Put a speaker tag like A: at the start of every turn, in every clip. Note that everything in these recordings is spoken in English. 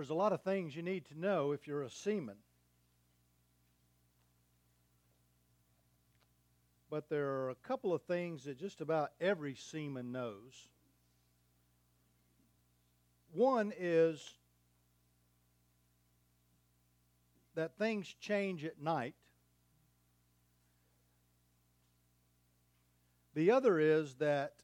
A: There's a lot of things you need to know if you're a seaman. But there are a couple of things that just about every seaman knows. One is that things change at night. The other is that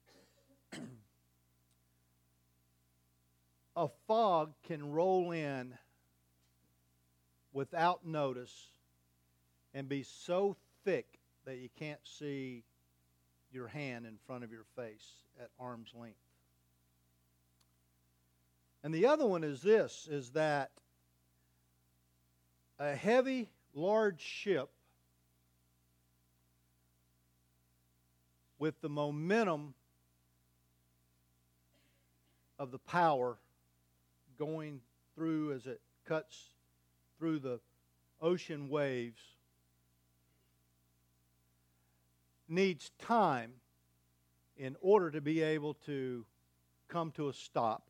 A: a fog can roll in without notice and be so thick that you can't see your hand in front of your face at arm's length. And the other one is this, is that a heavy, large ship with the momentum of the power going through as it cuts through the ocean waves needs time in order to be able to come to a stop,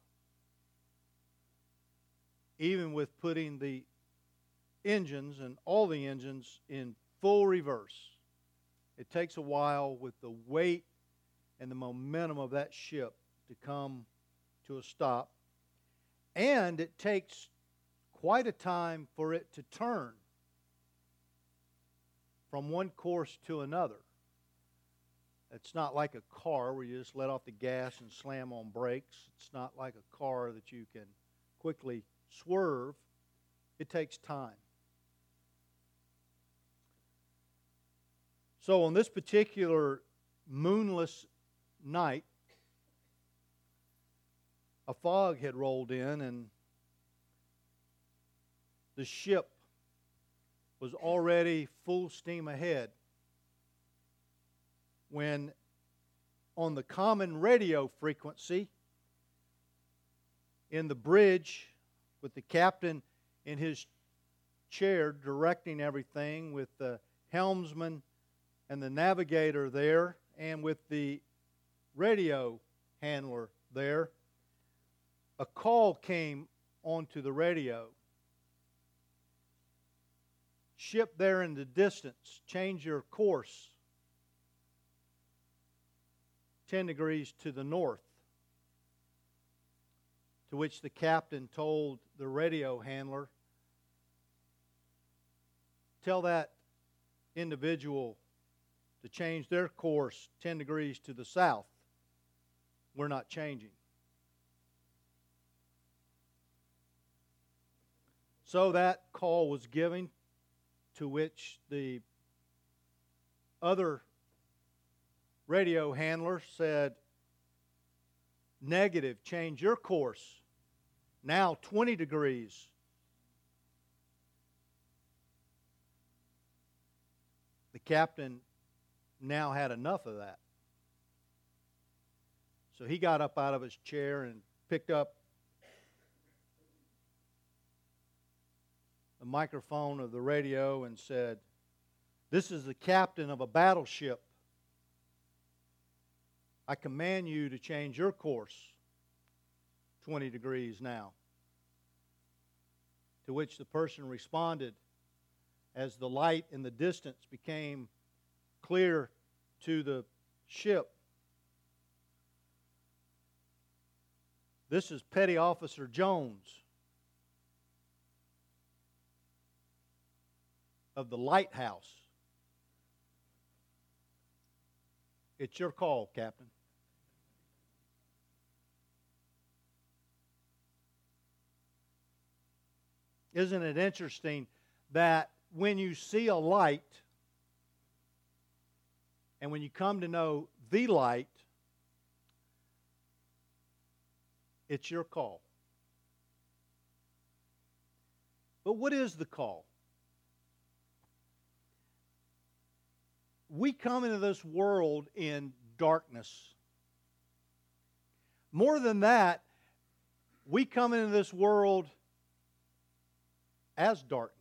A: even with putting the engines and all the engines in full reverse. It takes a while with the weight and the momentum of that ship to come to a stop. And it takes quite a time for it to turn from one course to another. It's not like a car where you just let off the gas and slam on brakes. It's not like a car that you can quickly swerve. It takes time. So on this particular moonless night, a fog had rolled in and the ship was already full steam ahead when on the common radio frequency in the bridge with the captain in his chair directing everything, with the helmsman and the navigator there, and with the radio handler there, a call came onto the radio. Ship there in the distance, change your course 10 degrees to the north. To which the captain told the radio handler, tell that individual to change their course 10 degrees to the south. We're not changing. So that call was given, to which the other radio handler said, negative, change your course. Now 20 degrees. The captain now had enough of that. So he got up out of his chair and picked up the microphone of the radio and said, this is the captain of a battleship. I command you to change your course 20 degrees now. To which the person responded, as the light in the distance became clear to the ship, this is Petty Officer Jones of the lighthouse. It's your call, Captain. Isn't it interesting that when you see a light, and when you come to know the light, it's your call. But what is the call? We come into this world in darkness. More than that, we come into this world as darkness.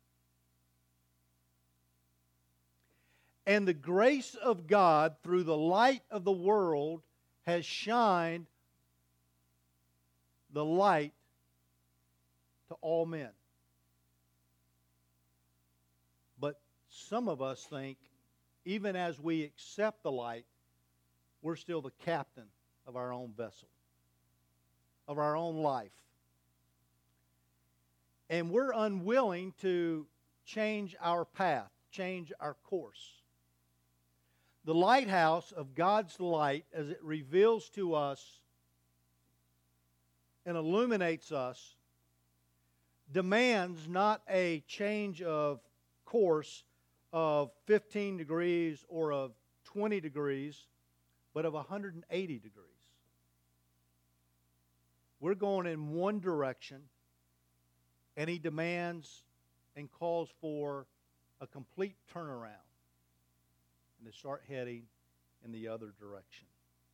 A: And the grace of God through the light of the world has shined the light to all men. But some of us think, even as we accept the light, we're still the captain of our own vessel, of our own life. And we're unwilling to change our path, change our course. The lighthouse of God's light, as it reveals to us and illuminates us, demands not a change of course of 15 degrees or of 20 degrees, but of 180 degrees. We're going in one direction, and He demands and calls for a complete turnaround and to start heading in the other direction.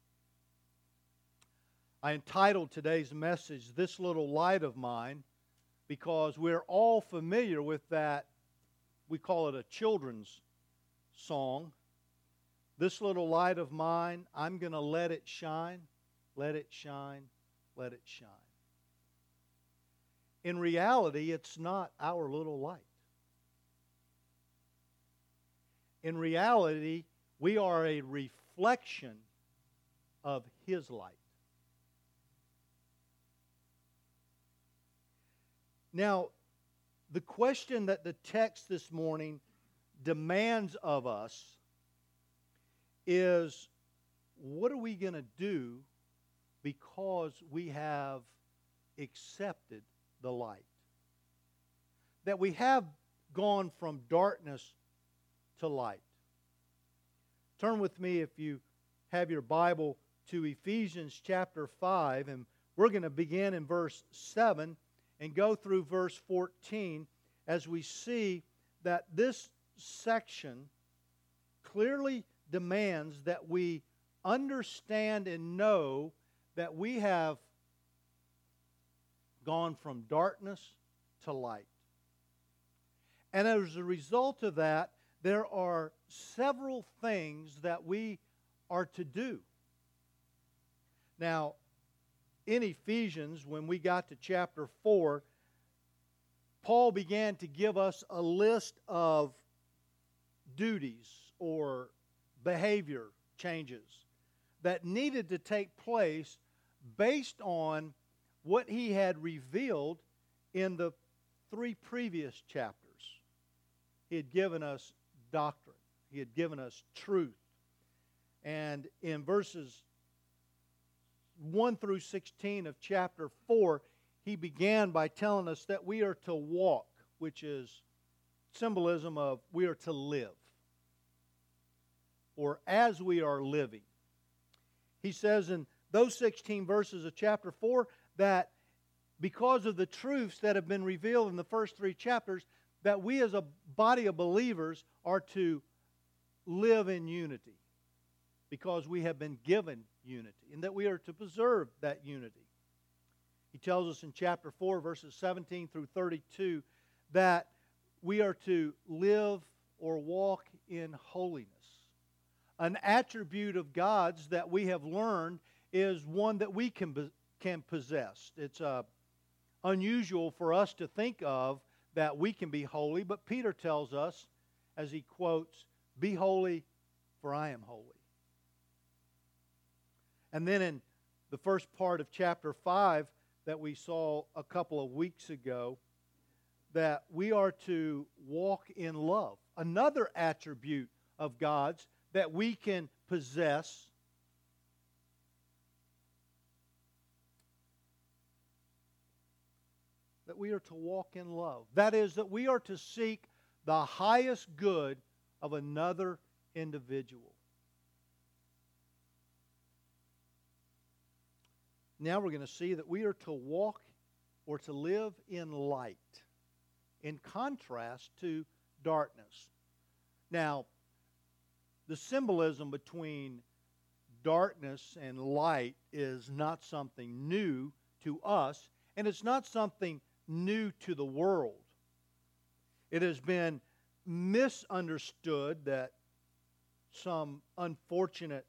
A: I entitled today's message, "This Little Light of Mine," because we're all familiar with that. We call it a children's song. This little light of mine, I'm going to let it shine, let it shine, let it shine. In reality, it's not our little light. In reality, we are a reflection of His light. Now, the question that the text this morning demands of us is, what are we going to do because we have accepted the light? That we have gone from darkness to light. Turn with me, if you have your Bible, to Ephesians chapter 5, and we're going to begin in verse 7 and go through verse 14 as we see that this section clearly demands that we understand and know that we have gone from darkness to light. And as a result of that, there are several things that we are to do. Now, in Ephesians, when we got to chapter 4, Paul began to give us a list of duties or behavior changes that needed to take place based on what he had revealed in the 3 previous chapters. He had given us doctrine. He had given us truth. And in verses 1 through 16 of chapter 4, he began by telling us that we are to walk, which is symbolism of we are to live, or as we are living. He says in those 16 verses of chapter 4 that because of the truths that have been revealed in the first 3 chapters, that we as a body of believers are to live in unity because we have been given unity, and that we are to preserve that unity. He tells us in chapter 4, verses 17 through 32, that we are to live or walk in holiness. An attribute of God's that we have learned is one that we can possess. It's unusual for us to think of that we can be holy, but Peter tells us, as he quotes, "Be holy, for I am holy." And then in the first part of chapter 5 that we saw a couple of weeks ago, that we are to walk in love. Another attribute of God's that we can possess. That we are to walk in love. That is, that we are to seek the highest good of another individual. Now we're going to see that we are to walk or to live in light, in contrast to darkness. Now, the symbolism between darkness and light is not something new to us, and it's not something new to the world. It has been misunderstood that some unfortunate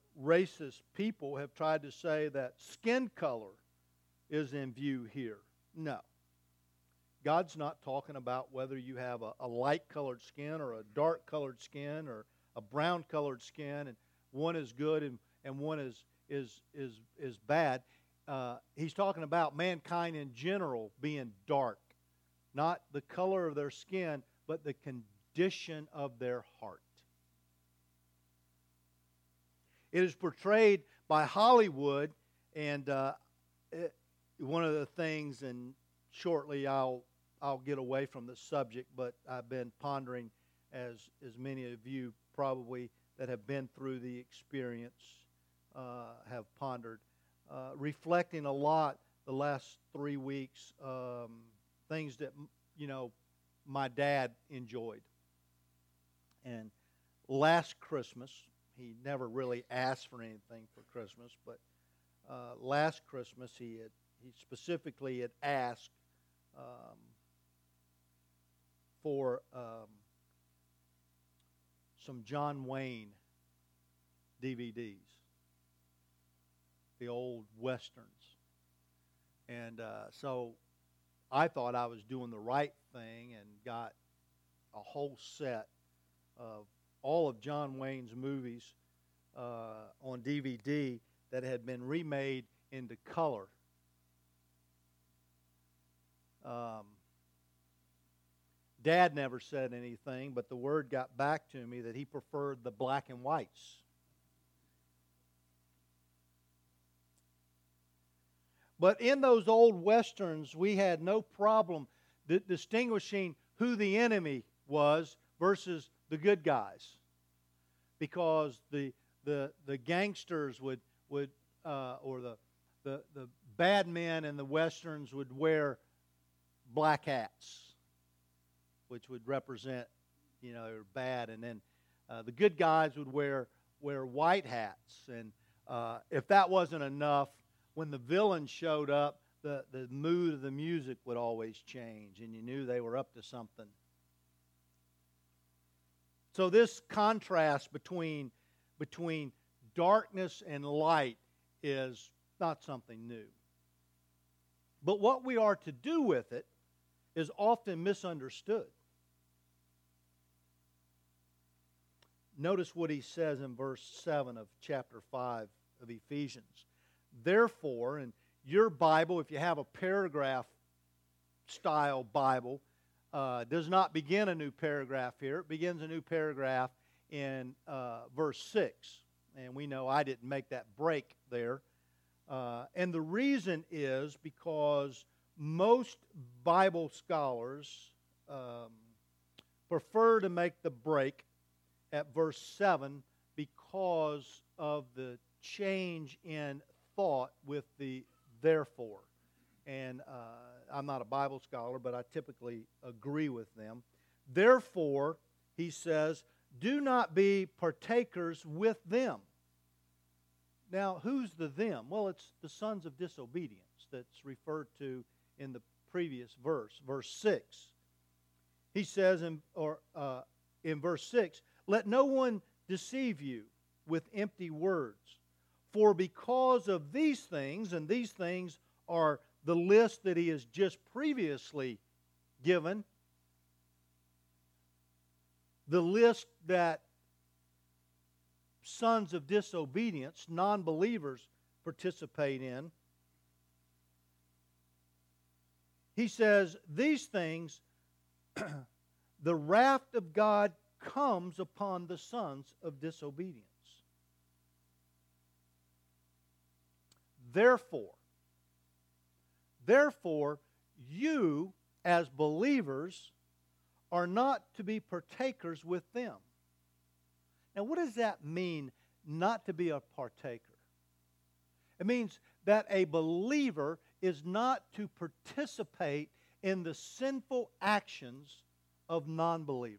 A: racist people have tried to say that skin color is in view here. No. God's not talking about whether you have a light-colored skin or a dark-colored skin or a brown-colored skin, and one is good and one is bad. He's talking about mankind in general being dark, not the color of their skin, but the condition of their heart. It is portrayed by Hollywood, and one of the things, and shortly I'll get away from the subject, but I've been pondering, as many of you probably that have been through the experience have pondered, reflecting a lot the last 3 weeks, things that, my dad enjoyed. And last Christmas, he never really asked for anything for Christmas, but last Christmas he specifically had asked for some John Wayne DVDs, the old westerns. And so I thought I was doing the right thing and got a whole set of all of John Wayne's movies on DVD that had been remade into color. Dad never said anything, but the word got back to me that he preferred the black and whites. But in those old westerns, we had no problem distinguishing who the enemy was versus the good guys, because the gangsters would or the bad men in the westerns would wear black hats, which would represent, they're bad, and then the good guys would wear white hats. And if that wasn't enough, when the villain showed up, the mood of the music would always change, and you knew they were up to something. So this contrast between darkness and light is not something new. But what we are to do with it is often misunderstood. Notice what he says in verse 7 of chapter 5 of Ephesians. Therefore, in your Bible, if you have a paragraph-style Bible, does not begin a new paragraph here. It begins a new paragraph in verse 6. And we know I didn't make that break there. And the reason is because most Bible scholars prefer to make the break at verse 7 because of the change in thought with the therefore. And I'm not a Bible scholar, but I typically agree with them. Therefore, he says, do not be partakers with them. Now, who's the them? Well, it's the sons of disobedience that's referred to in the previous verse, verse 6. He says in verse 6, let no one deceive you with empty words. For because of these things, and these things are the list that he has just previously given, the list that sons of disobedience, non-believers, participate in. He says, these things, the wrath of God comes upon the sons of disobedience. Therefore, you as believers are not to be partakers with them. Now, what does that mean, not to be a partaker? It means that a believer is not to participate in the sinful actions of non-believers.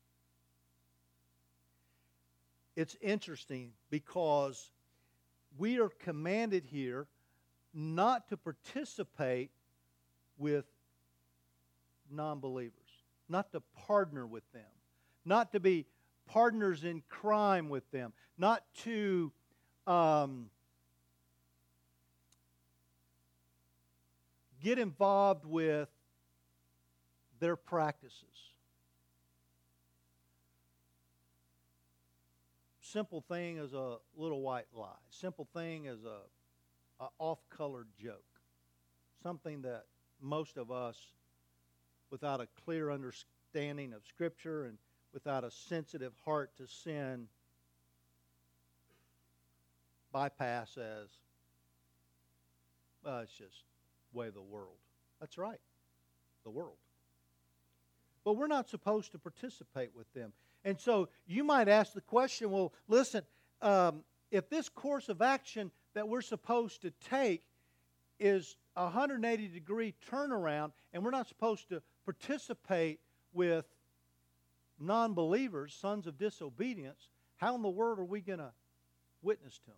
A: It's interesting because we are commanded here not to participate with non-believers, not to partner with them, not to be partners in crime with them, not to get involved with their practices. Simple thing as a little white lie. Simple thing as a off-colored joke. Something that most of us, without a clear understanding of Scripture and without a sensitive heart to sin, bypass as, well, it's just the way of the world. That's right, the world. But we're not supposed to participate with them. And so you might ask the question, well, listen, if this course of action that we're supposed to take is a 180-degree turnaround, and we're not supposed to participate with non-believers, sons of disobedience, how in the world are we going to witness to them?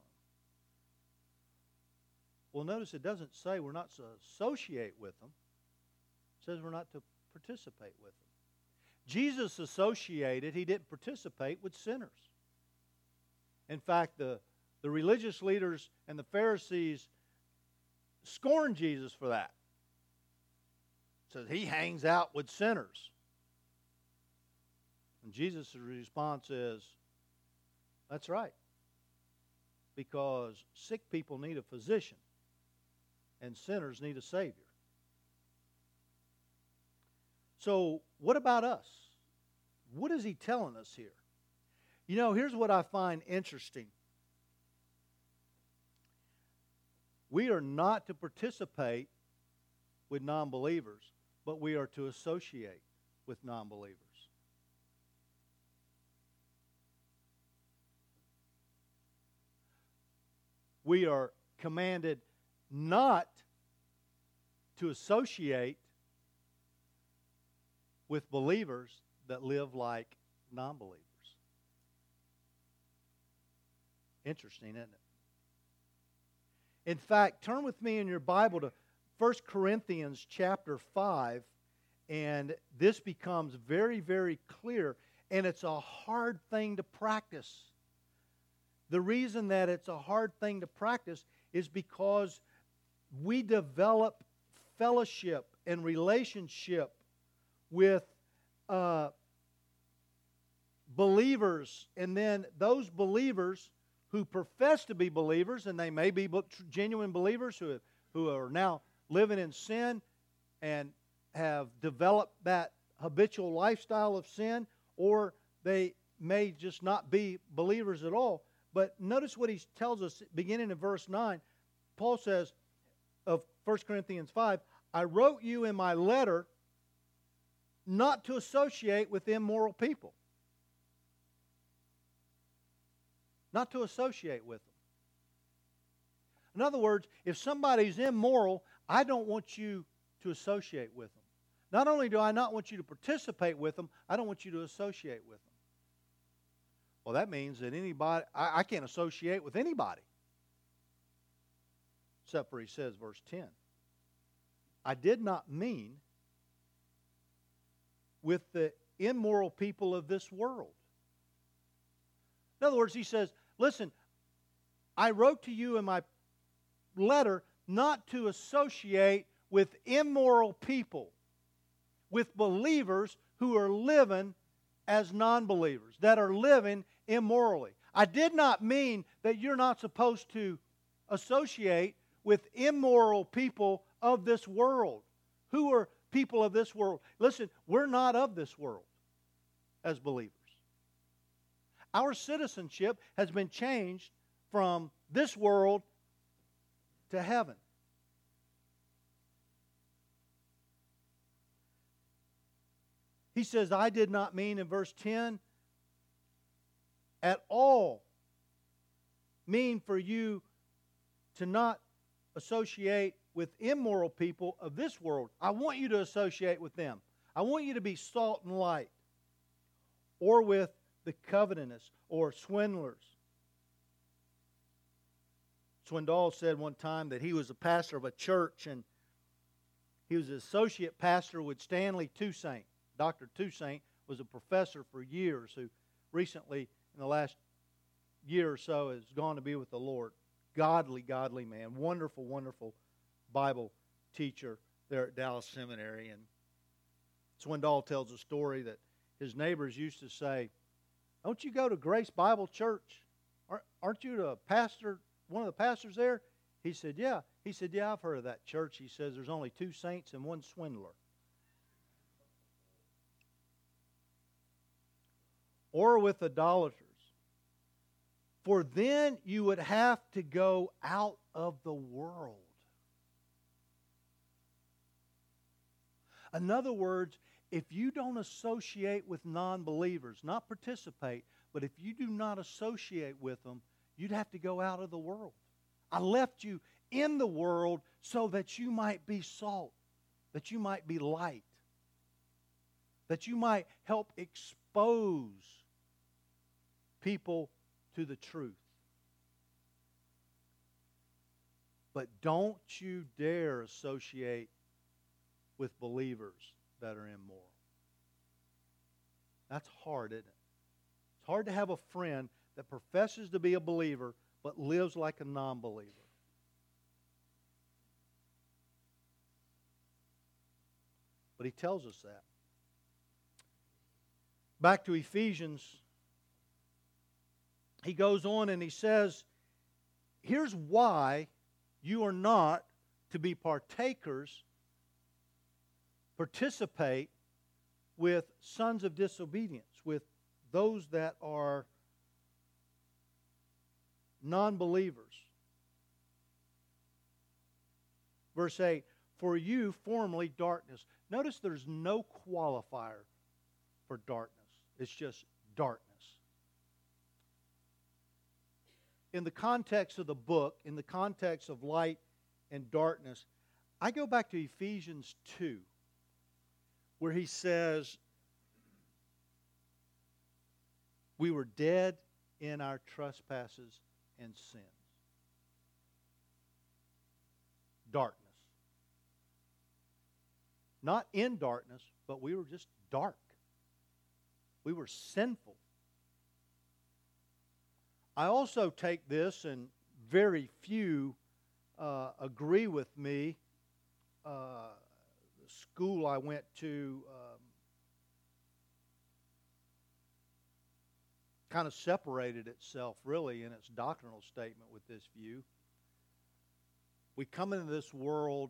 A: Well, notice it doesn't say we're not to associate with them. It says we're not to participate with them. Jesus associated, he didn't participate with sinners. In fact, the religious leaders and the Pharisees scorned Jesus for that. It says he hangs out with sinners. And Jesus' response is, that's right. Because sick people need a physician, and sinners need a Savior. So, what about us? What is he telling us here? You know, here's what I find interesting. We are not to participate with non-believers, but we are to associate with non-believers. We are commanded not to associate with believers that live like non-believers. Interesting, isn't it? In fact, turn with me in your Bible to 1 Corinthians chapter 5, and this becomes very, very clear, and it's a hard thing to practice. The reason that it's a hard thing to practice is because we develop fellowship and relationship with believers, and then those believers who profess to be believers, and they may be genuine believers who are now living in sin and have developed that habitual lifestyle of sin, or they may just not be believers at all. But notice what he tells us beginning in verse 9. Paul says of 1 Corinthians 5, I wrote you in my letter not to associate with immoral people. Not to associate with them. In other words, if somebody's immoral, I don't want you to associate with them. Not only do I not want you to participate with them, I don't want you to associate with them. Well, that means that anybody, I can't associate with anybody. Except for he says, verse 10, I did not mean with the immoral people of this world. In other words, he says, listen, I wrote to you in my letter not to associate with immoral people, with believers who are living as non-believers, that are living immorally. I did not mean that you're not supposed to associate with immoral people of this world. Who are people of this world? Listen, we're not of this world as believers. Our citizenship has been changed from this world to heaven. He says, I did not mean in verse 10 at all mean for you to not associate with immoral people of this world. I want you to associate with them. I want you to be salt and light. Or with the covetous or swindlers. Swindoll said one time that he was a pastor of a church, and he was an associate pastor with Stanley Toussaint. Dr. Toussaint was a professor for years who recently, in the last year or so, has gone to be with the Lord. Godly, godly man. Wonderful, wonderful Bible teacher there at Dallas Seminary. And Swindoll tells a story that his neighbors used to say, "Don't you go to Grace Bible Church? Aren't you the pastor, one of the pastors there?" He said, "Yeah." He said, "Yeah, I've heard of that church." He says, "There's only 2 saints and 1 swindler." Or with idolaters. For then you would have to go out of the world. In other words, if you don't associate with non-believers, not participate, but if you do not associate with them, you'd have to go out of the world. I left you in the world so that you might be salt, that you might be light, that you might help expose people to the truth. But don't you dare associate with believers that are immoral. That's hard, isn't it? It's hard to have a friend that professes to be a believer but lives like a non-believer. But he tells us that. Back to Ephesians, he goes on and he says, here's why you are not to be partakers, participate with sons of disobedience, with those that are non-believers. Verse 8, for you formerly darkness. Notice there's no qualifier for darkness. It's just darkness. In the context of the book, in the context of light and darkness, I go back to Ephesians 2, where he says, we were dead in our trespasses and sins. Darkness. Not in darkness, but we were just dark. We were sinful. I also take this, and very few agree with me. The school I went to kind of separated itself really in its doctrinal statement with this view. We come into this world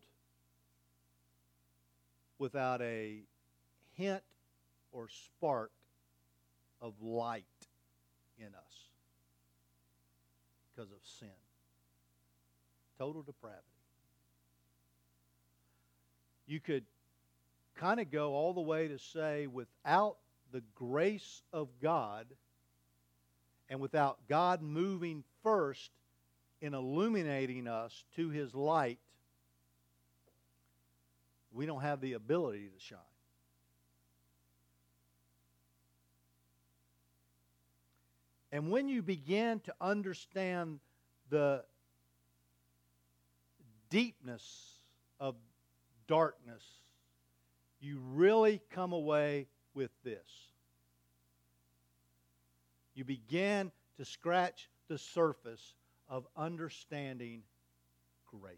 A: without a hint or spark of light in us because of sin. Total depravity. You could kind of go all the way to say without the grace of God and without God moving first in illuminating us to His light, we don't have the ability to shine. And when you begin to understand the deepness of darkness, you really come away with this. You begin to scratch the surface of understanding grace.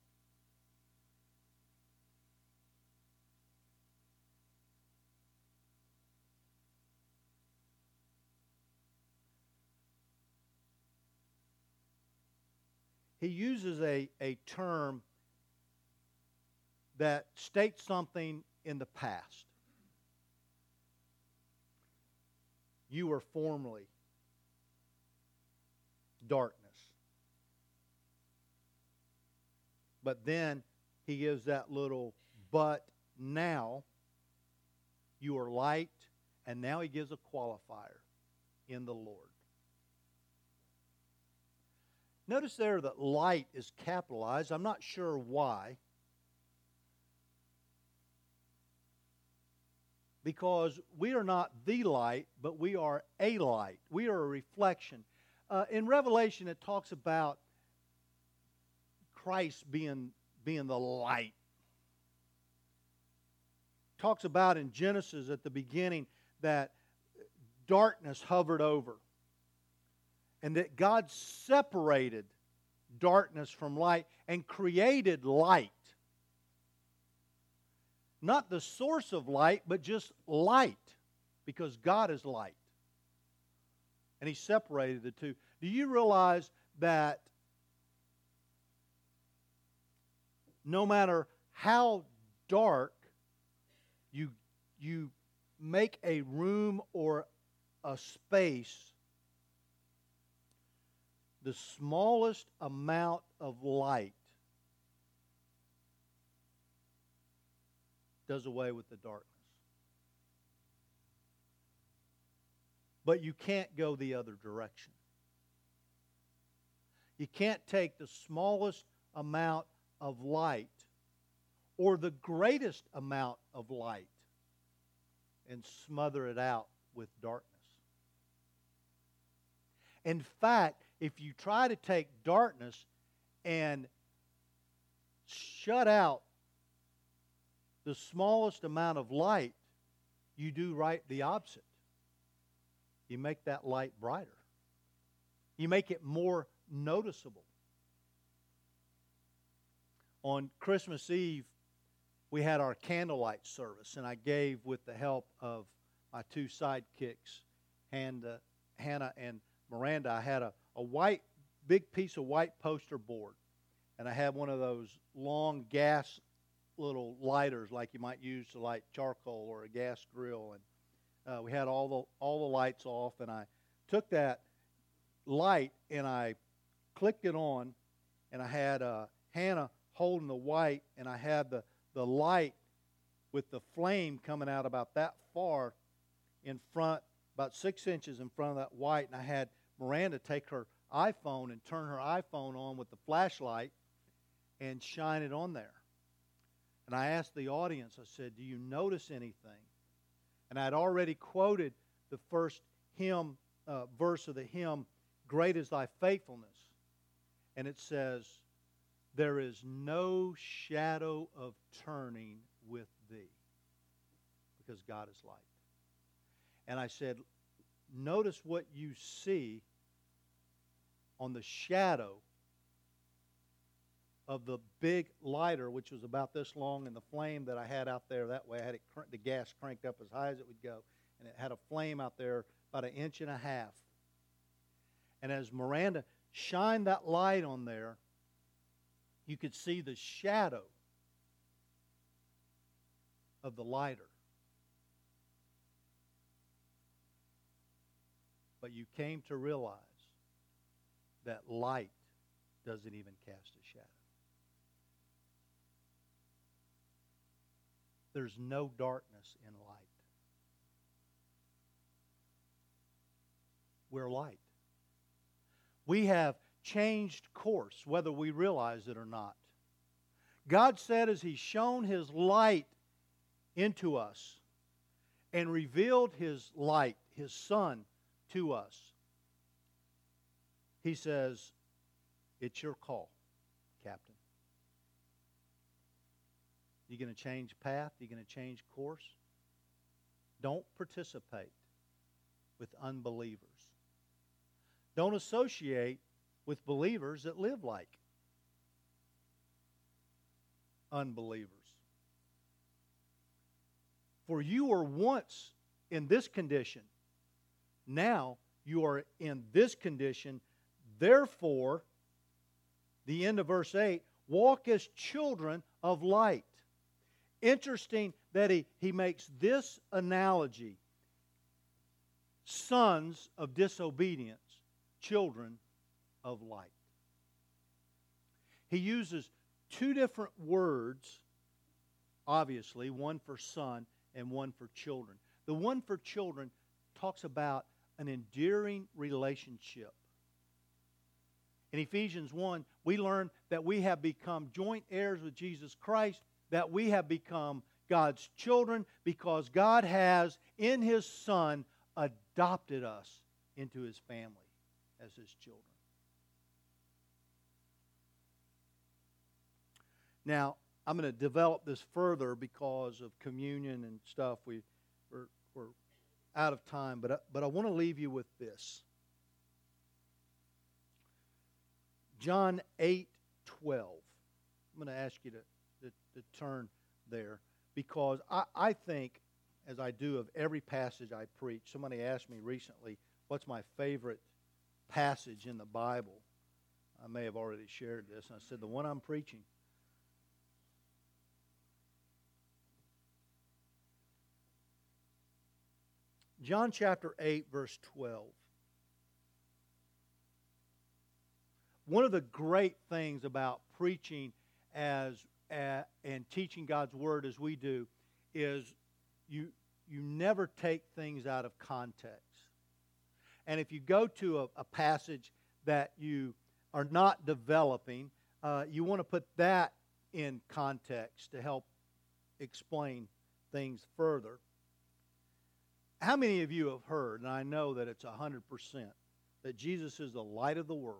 A: He uses a term that states something in the past. You were formerly darkness. But then he gives that little but now you are light, and now he gives a qualifier in the Lord. Notice there that light is capitalized. I'm not sure why. Because we are not the light, but we are a light. We are a reflection. In Revelation, it talks about Christ being the light. It talks about in Genesis at the beginning that darkness hovered over. And that God separated darkness from light and created light. not the source of light, but just light, because God is light. And He separated the two. Do you realize that no matter how dark you make a room or a space, the smallest amount of light does away with the darkness? But you can't go the other direction. You can't take the smallest amount of light or the greatest amount of light and smother it out with darkness. In fact, if you try to take darkness and shut out the smallest amount of light, you do right the opposite. You make that light brighter. You make it more noticeable. On Christmas Eve, we had our candlelight service, and I gave, with the help of my two sidekicks, Hannah and Miranda, I had a big piece of white poster board, and I had one of those long gas little lighters like you might use to light charcoal or a gas grill, and we had all the lights off, and I took that light and I clicked it on, and I had Hannah holding the white, and I had the light with the flame coming out about that far in front, about 6 inches in front of that white, and I had Miranda take her iPhone and turn her iPhone on with the flashlight and shine it on there. And I asked the audience, I said, do you notice anything? And I had already quoted the first hymn, verse of the hymn, Great is Thy Faithfulness. And it says, there is no shadow of turning with Thee, because God is light. And I said, notice what you see on the shadow of the big lighter, which was about this long, and the flame that I had out there that way. I had the gas cranked up as high as it would go, and it had a flame out there about 1.5 inches. And as Miranda shined that light on there, you could see the shadow of the lighter. But you came to realize that light doesn't even cast a shadow. There's no darkness in light. We're light. We have changed course, whether we realize it or not. God said, as He's shown His light into us and revealed His light, His Son, to us, He says, it's your call, Captain. You going to change path? You going to change course? Don't participate with unbelievers. Don't associate with believers that live like unbelievers. For you were once in this condition. Now you are in this condition. Therefore, the end of verse 8, walk as children of light. Interesting that he makes this analogy. Sons of disobedience, children of light. He uses two different words, obviously, one for son and one for children. The one for children talks about an endearing relationship. In Ephesians 1, we learn that we have become joint heirs with Jesus Christ, that we have become God's children because God has, in His Son, adopted us into His family as His children. Now, I'm going to develop this further because of communion and stuff. We're out of time, but I want to leave you with this. John 8:12. I'm going to ask you to turn there. because I think, as I do of every passage I preach, somebody asked me recently, what's my favorite passage in the Bible? I may have already shared this. And I said, the one I'm preaching. John chapter 8, verse 12. One of the great things about preaching and teaching God's Word as we do is you never take things out of context. And if you go to a passage that you are not developing, you want to put that in context to help explain things further. How many of you have heard, and I know that it's 100%, that Jesus is the light of the world?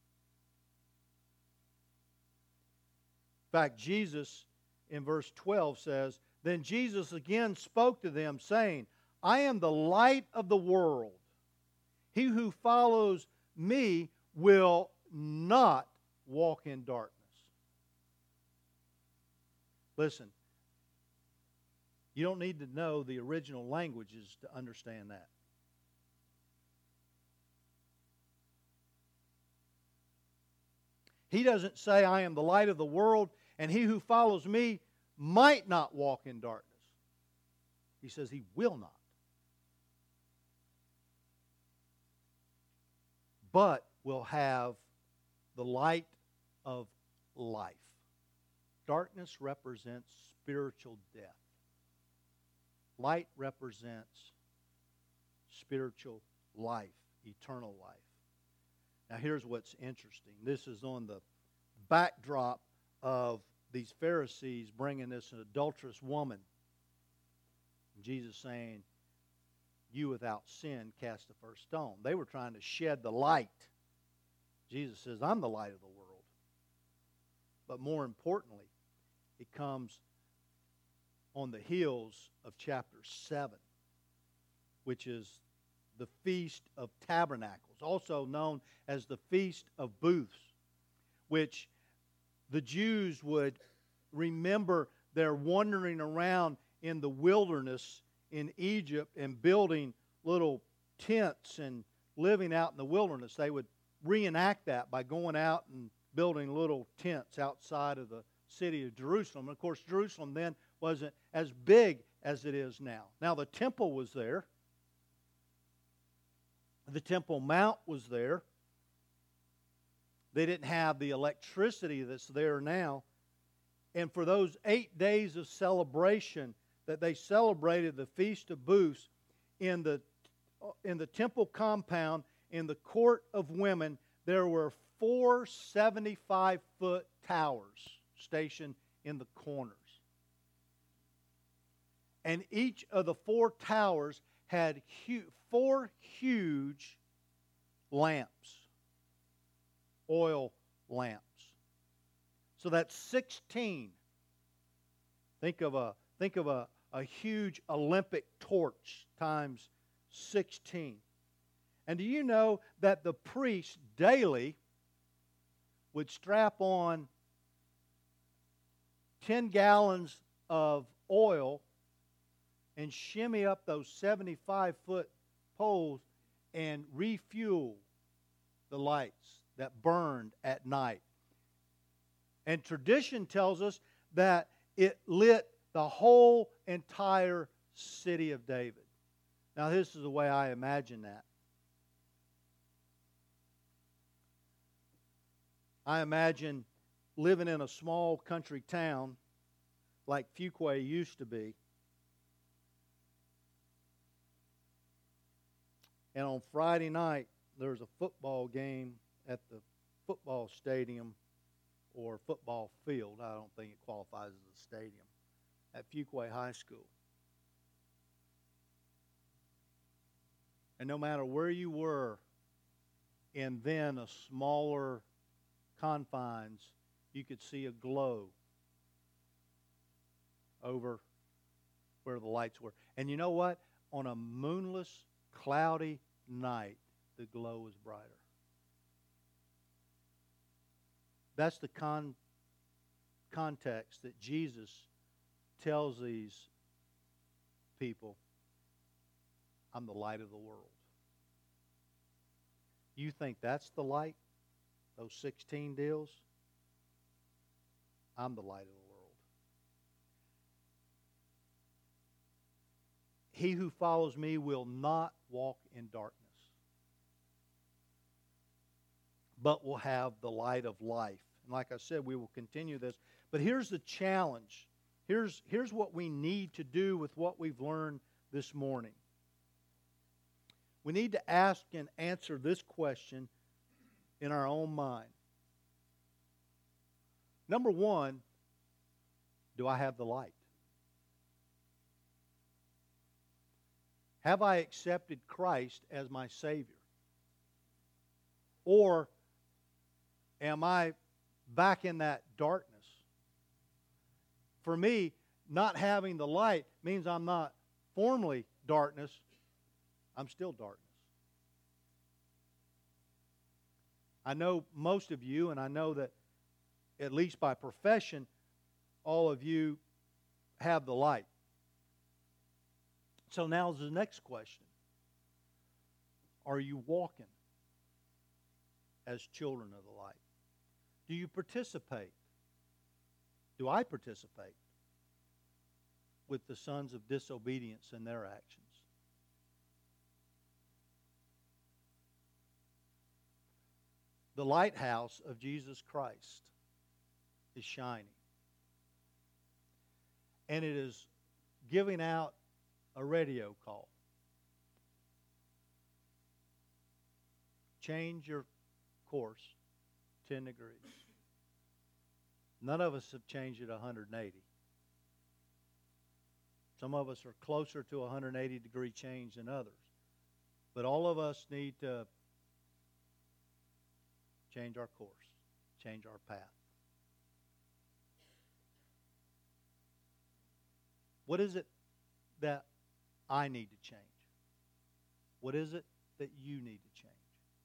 A: In fact, Jesus in verse 12 says, Then Jesus again spoke to them, saying, I am the light of the world. He who follows me will not walk in darkness. Listen, you don't need to know the original languages to understand that. He doesn't say, I am the light of the world, and he who follows me might not walk in darkness. He says he will not. But will have the light of life. Darkness represents spiritual death. Light represents spiritual life, eternal life. Now here's what's interesting. This is on the backdrop of these Pharisees bringing this adulterous woman. Jesus saying, you without sin cast the first stone. They were trying to shed the light. Jesus says, I'm the light of the world. But more importantly, it comes on the heels of chapter 7, which is the Feast of Tabernacles, also known as the Feast of Booths, which the Jews would remember their wandering around in the wilderness in Egypt and building little tents and living out in the wilderness. They would reenact that by going out and building little tents outside of the city of Jerusalem. And of course, Jerusalem then wasn't as big as it is now. Now, the temple was there. The Temple Mount was there. They didn't have the electricity that's there now. And for those 8 days of celebration that they celebrated the Feast of Booths in the temple compound, in the court of women, there were 4 75-foot towers stationed in the corners. And each of the 4 towers had 4 huge lamps, oil lamps. So that's 16. Think of a huge Olympic torch times 16. And do you know that the priest daily would strap on 10 gallons of oil and shimmy up those 75-foot poles and refuel the lights that burned at night? And tradition tells us that it lit the whole entire city of David. Now, this is the way I imagine that. I imagine living in a small country town like Fuquay used to be. And on Friday night, there was a football game at the football stadium or football field. I don't think it qualifies as a stadium. At Fuquay High School. And no matter where you were in then a smaller confines, you could see a glow over where the lights were. And you know what? On a moonless, cloudy night, the glow was brighter. That's the context that Jesus tells these people, I'm the light of the world. You think that's the light? Those 16 deals? I'm the light of the world. He who follows me will not walk in darkness, but will have the light of life. And like I said, we will continue this. But here's the challenge. Here's what we need to do with what we've learned this morning. We need to ask and answer this question in our own mind. Number one, do I have the light? Have I accepted Christ as my Savior? Or am I back in that darkness? For me, not having the light means I'm not formally darkness. I'm still darkness. I know most of you, and I know that at least by profession, all of you have the light. So now is the next question. Are you walking as children of the light? Do you participate? Do I participate with the sons of disobedience in their actions? The lighthouse of Jesus Christ is shining. And it is giving out a radio call. Change your course 10 degrees. None of us have changed it 180. Some of us are closer to a 180 degree change than others. But all of us need to change our course, change our path. What is it that I need to change? What is it that you need to change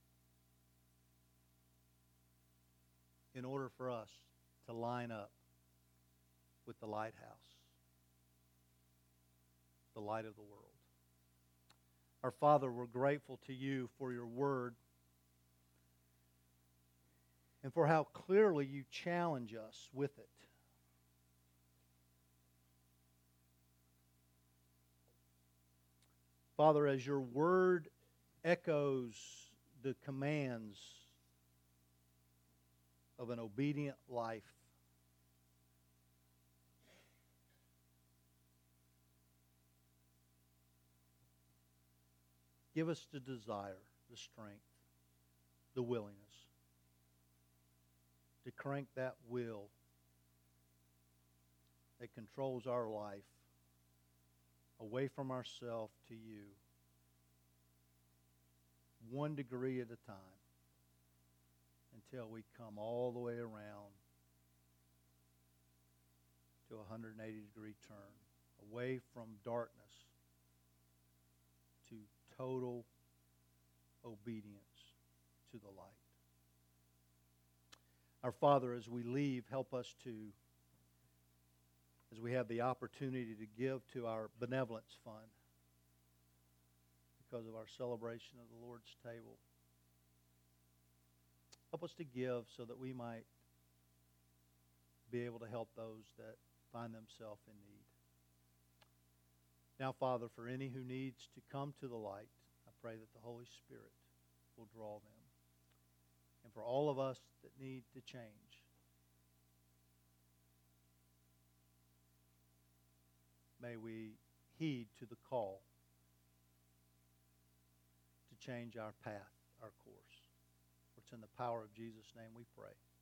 A: in order for us to line up with the lighthouse, the light of the world? Our Father, we're grateful to you for your word and for how clearly you challenge us with it. Father, as your word echoes the commands of an obedient life, give us the desire, the strength, the willingness to crank that wheel that controls our life away from ourselves to you, 1 degree at a time, until we come all the way around to a 180-degree turn, away from darkness to total obedience to the light. Our Father, as we leave, help us to, as we have the opportunity to give to our benevolence fund because of our celebration of the Lord's table, help us to give so that we might be able to help those that find themselves in need. Now, Father, for any who needs to come to the light, I pray that the Holy Spirit will draw them. And for all of us that need to change, may we heed to the call to change our path, our course. For it's in the power of Jesus' name we pray.